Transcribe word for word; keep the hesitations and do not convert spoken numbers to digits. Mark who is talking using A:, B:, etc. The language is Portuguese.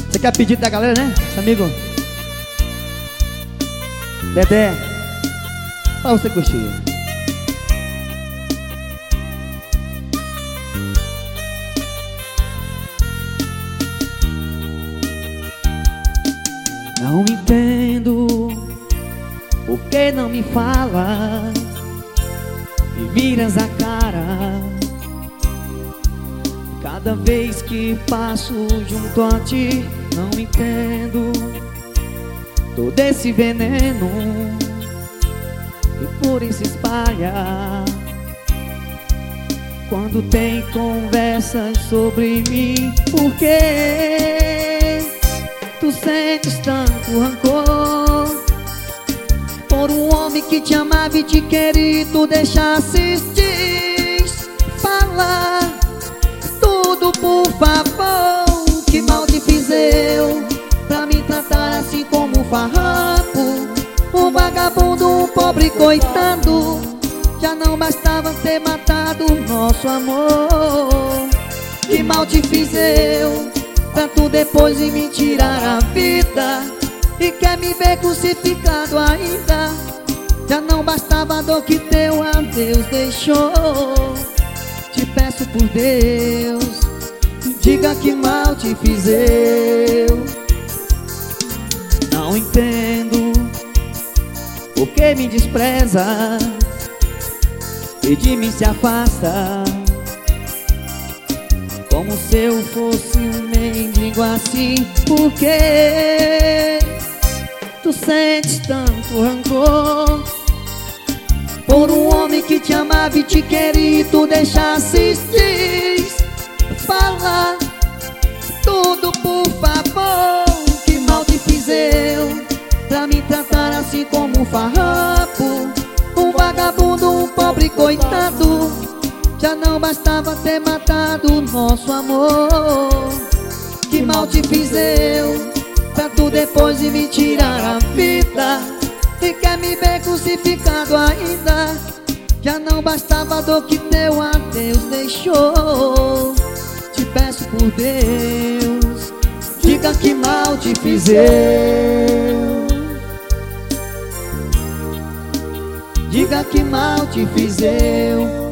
A: Você quer pedir da galera, né, amigo? Dedé, pra você curtir. Não entendo por que não me fala e viras a cara cada vez que passo junto a ti. Não entendo todo esse veneno que por aí se espalha quando tem conversas sobre mim. Por que tu sentes tanto rancor por um homem que te amava e te queria e tu deixasses de falar tudo, por favor? Que mal te fiz eu pra me tratar assim como um farrapo, um vagabundo, um pobre coitado? Já não bastava ter matado o nosso amor. Que mal te fiz eu pra tu depois de me tirar a vida e quer me ver crucificado ainda? Já não bastava a dor que teu adeus deixou. Te peço por Deus, diga que mal te fiz eu. Não entendo por que me despreza e de mim se afasta, como se eu fosse um mendigo assim. Por que tu sentes tanto rancor por um homem que te amava e te queria e tu deixasses de falar tudo, por favor? Que mal te fiz eu pra me tratar assim como um farrapo, um vagabundo, um pobre coitado? Já não bastava ter matado o nosso amor. Que mal te fiz eu pra tu depois de me tirar a vida e quer me ver crucificado ainda? Já não bastava a dor que teu adeus deixou. Te peço por Deus, diga que mal te fiz eu. Diga que mal te fiz eu.